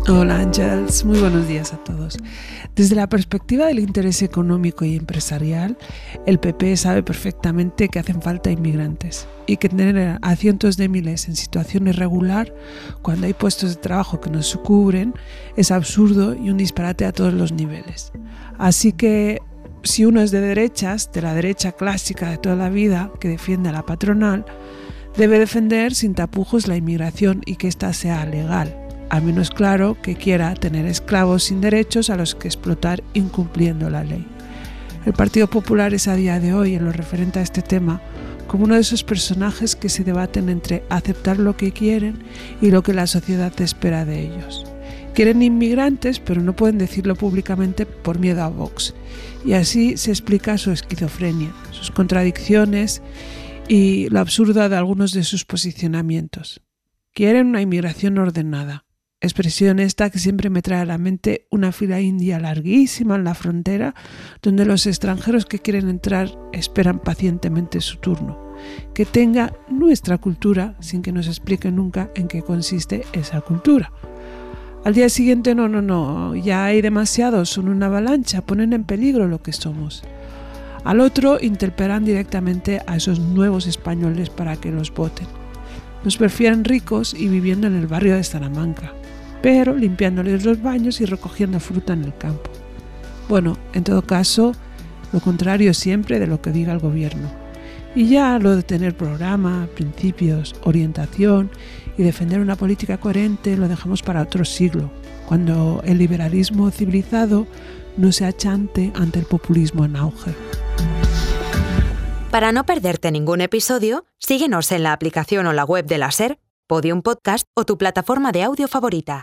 Hola Ángels, muy buenos días a todos. Desde la perspectiva del interés económico y empresarial, el PP sabe perfectamente que hacen falta inmigrantes y que tener a cientos de miles en situación irregular cuando hay puestos de trabajo que no se cubren es absurdo y un disparate a todos los niveles. Así que si uno es de derechas, de la derecha clásica de toda la vida que defiende a la patronal, debe defender sin tapujos la inmigración y que ésta sea legal. A menos claro que quiera tener esclavos sin derechos a los que explotar incumpliendo la ley. El Partido Popular es a día de hoy, en lo referente a este tema, como uno de esos personajes que se debaten entre aceptar lo que quieren y lo que la sociedad espera de ellos. Quieren inmigrantes, pero no pueden decirlo públicamente por miedo a Vox. Y así se explica su esquizofrenia, sus contradicciones y lo absurdo de algunos de sus posicionamientos. Quieren una inmigración ordenada. Expresión esta que siempre me trae a la mente una fila india larguísima en la frontera donde los extranjeros que quieren entrar esperan pacientemente su turno. Que tenga nuestra cultura sin que nos expliquen nunca en qué consiste esa cultura. Al día siguiente no, ya hay demasiados, son una avalancha, ponen en peligro lo que somos. Al otro interpelan directamente a esos nuevos españoles para que los voten. Nos prefieren ricos y viviendo en el barrio de Salamanca, pero limpiándoles los baños y recogiendo fruta en el campo. Bueno, en todo caso, lo contrario siempre de lo que diga el gobierno. Y ya lo de tener programa, principios, orientación y defender una política coherente lo dejamos para otro siglo, cuando el liberalismo civilizado no se achante ante el populismo en auge. Para no perderte ningún episodio, síguenos en la aplicación o la web de la SER, Podium Podcast o tu plataforma de audio favorita.